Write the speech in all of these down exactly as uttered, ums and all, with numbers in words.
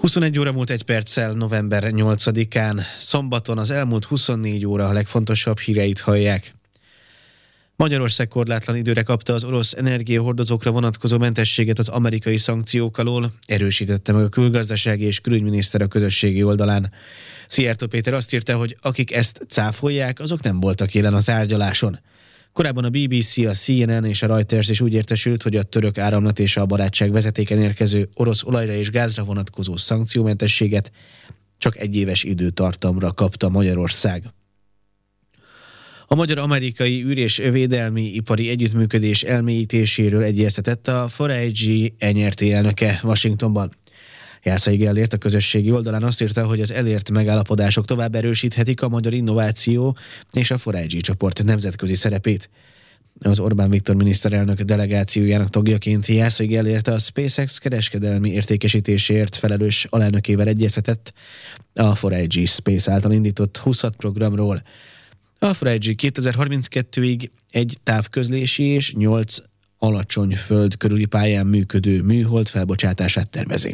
huszonegy óra múlt egy perccel november nyolcadikán, szombaton az elmúlt huszonnégy óra a legfontosabb híreit hallják. Magyarország korlátlan időre kapta az orosz energiahordozókra vonatkozó mentességet az amerikai szankciók alól, erősítette meg a külgazdasági és külügyminiszter a közösségi oldalán. Szijjártó Péter azt írta, hogy akik ezt cáfolják, azok nem voltak jelen a tárgyaláson. Korábban a bé bé cé, a cé en en és a Reuters is úgy értesült, hogy a török áramlat és a barátság vezetéken érkező orosz olajra és gázra vonatkozó szankciómentességet csak egy éves időtartamra kapta Magyarország. A magyar-amerikai űr- és védelmi ipari együttműködés elmélyítéséről egyeztetett a four I G en er té elnöke Washingtonban. Jászai Gellért a közösségi oldalán azt írta, hogy az elért megállapodások tovább erősíthetik a magyar innováció és a four I G csoport nemzetközi szerepét. Az Orbán Viktor miniszterelnök delegációjának tagjaként Jászai Gellért a SpaceX kereskedelmi értékesítésért felelős alelnökével egyeztetett a four I G Space által indított huszad programról. A four I G kétezer-harminckettőig egy távközlési és nyolc alacsony föld körüli pályán működő műhold felbocsátását tervezi.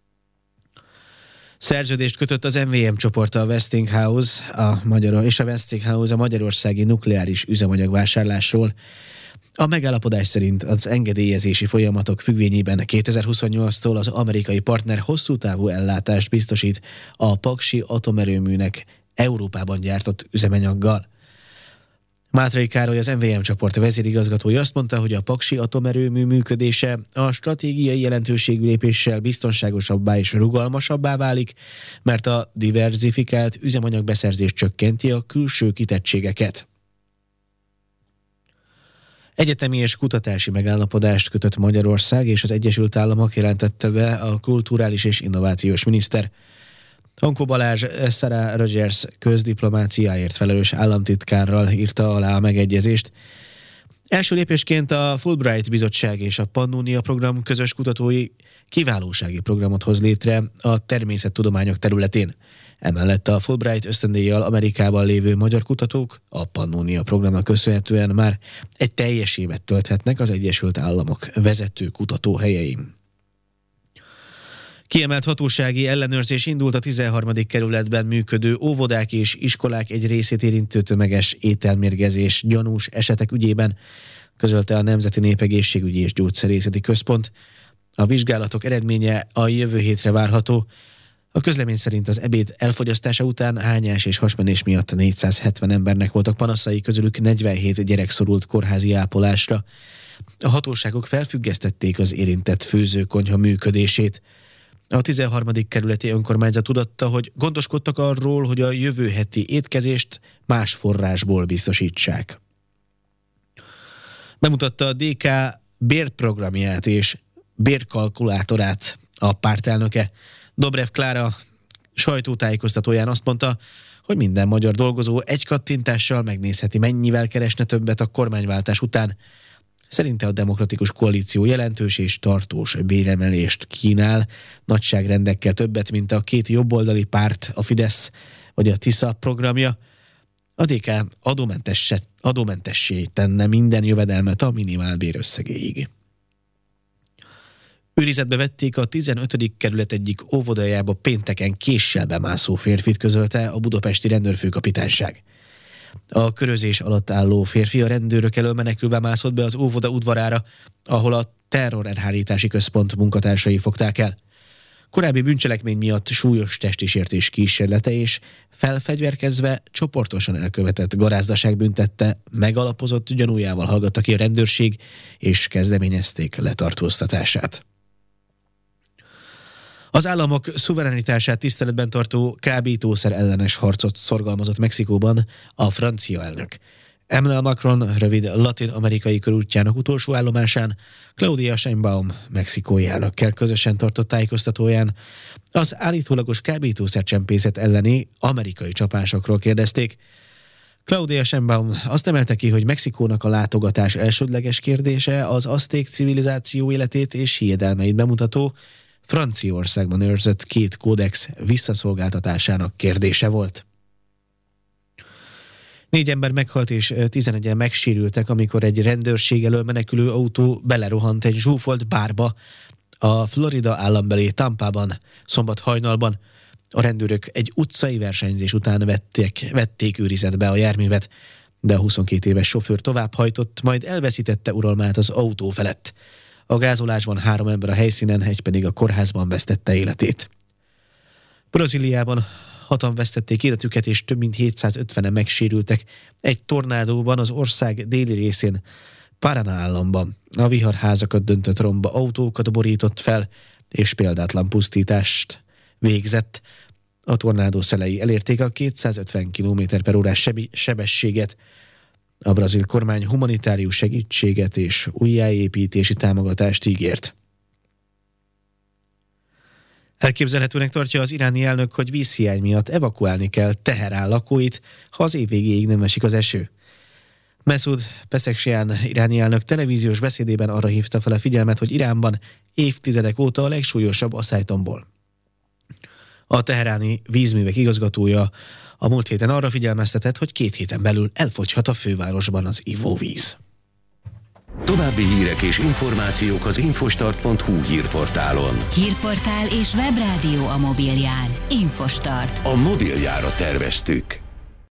Szerződést kötött az em vé em csoport a Westinghouse a Magyar- és a Westinghouse a magyarországi nukleáris üzemanyag vásárlásról. A megállapodás szerint az engedélyezési folyamatok függvényében kétezer-huszonnyolctól az amerikai partner hosszú távú ellátást biztosít a paksi atomerőműnek Európában gyártott üzemanyaggal. Mátrai Károly, az em vé em csoport vezérigazgatója azt mondta, hogy a paksi atomerőmű működése a stratégiai jelentőségű lépéssel biztonságosabbá és rugalmasabbá válik, mert a diverzifikált üzemanyagbeszerzés csökkenti a külső kitettségeket. Egyetemi és kutatási megállapodást kötött Magyarország és az Egyesült Államok, jelentette be a kulturális és innovációs miniszter. Hankó Balázs Sarah Rogers közdiplomáciáért felelős államtitkárral írta alá a megegyezést. Első lépésként a Fulbright Bizottság és a Pannonia Program közös kutatói kiválósági programot hoz létre a természettudományok területén. Emellett a Fulbright ösztöndíjjal Amerikában lévő magyar kutatók a Pannonia Programnak köszönhetően már egy teljes évet tölthetnek az Egyesült Államok vezető kutatóhelyein. Kiemelt hatósági ellenőrzés indult a tizenharmadik kerületben működő óvodák és iskolák egy részét érintő tömeges ételmérgezés gyanús esetek ügyében, közölte a Nemzeti Népegészségügyi és Gyógyszerészeti Központ. A vizsgálatok eredménye a jövő hétre várható. A közlemény szerint az ebéd elfogyasztása után hányás és hasmenés miatt négyszázhetven embernek voltak panaszai, közülük negyvenhét gyerek szorult kórházi ápolásra. A hatóságok felfüggesztették az érintett főzőkonyha működését. A tizenharmadik kerületi önkormányzat tudatta, hogy gondoskodtak arról, hogy a jövő heti étkezést más forrásból biztosítsák. Bemutatta a dé ká bérprogramját és bérkalkulátorát a pártelnöke. Dobrev Klára sajtótájékoztatóján azt mondta, hogy minden magyar dolgozó egy kattintással megnézheti, mennyivel keresne többet a kormányváltás után. Szerinte a Demokratikus Koalíció jelentős és tartós béremelést kínál, nagyságrendekkel többet, mint a két jobboldali párt, a Fidesz vagy a Tisza programja. A dé ká adómentessé tenne minden jövedelmet a minimálbér összegéig. Őrizetbe vették a tizenötödik kerület egyik óvodájába pénteken késsel bemászó férfit, közölte a budapesti rendőrfőkapitányság. A körözés alatt álló férfi a rendőrök elől menekülve mászott be az óvoda udvarára, ahol a terrorelhárítási központ munkatársai fogták el. Korábbi bűncselekmény miatt súlyos testi sértés kísérlete és felfegyverkezve csoportosan elkövetett garázdaság büntette, megalapozott gyanújával hallgatta ki a rendőrség, és kezdeményezték letartóztatását. Az államok szuverenitását tiszteletben tartó kábítószer ellenes harcot szorgalmazott Mexikóban a francia elnök. Emmanuel Macron rövid latin-amerikai körútjának utolsó állomásán Claudia Sheinbaum mexikói elnökkel közösen tartott tájékoztatóján az állítólagos kábítószercsempészet elleni amerikai csapásokról kérdezték. Claudia Sheinbaum azt emelte ki, hogy Mexikónak a látogatás elsődleges kérdése az azték civilizáció életét és hiedelmeit bemutató, Franciaországban őrzött két kódex visszaszolgáltatásának kérdése volt. Négy ember meghalt és tizenegyen megsérültek, amikor egy rendőrség elől menekülő autó belerohant egy zsúfolt bárba A Florida állambeli Tampában szombat hajnalban a rendőrök egy utcai versenyzés után vették, vették őrizetbe a járművet, de a huszonkét éves sofőr továbbhajtott, majd elveszítette uralmát az autó felett. A gázolásban három ember a helyszínen, egy pedig a kórházban vesztette életét. Brazíliában hatan vesztették életüket, és több mint hétszázötvenen megsérültek egy tornádóban az ország déli részén, Paraná államban. A vihar házakat döntött romba, autókat borított fel, és példátlan pusztítást végzett. A tornádó szelei elérték a kétszázötven kilométer per órás sebességet. A brazil kormány humanitárius segítséget és újjáépítési támogatást ígért. Elképzelhetőnek tartja az iráni elnök, hogy vízhiány miatt evakuálni kell Teherán lakóit, ha az év végéig nem esik az eső. Masoud Pezeshkian iráni elnök televíziós beszédében arra hívta fel a figyelmet, hogy Iránban évtizedek óta a legsúlyosabb asszálytombol. A teheráni vízművek igazgatója a múlt héten arra figyelmeztetett, hogy két héten belül elfogyhat a fővárosban az ivóvíz. További hírek és információk az infostart pont hu hírportálon. Hírportál és webrádió a mobilján. Infostart. A mobiljára terveztük.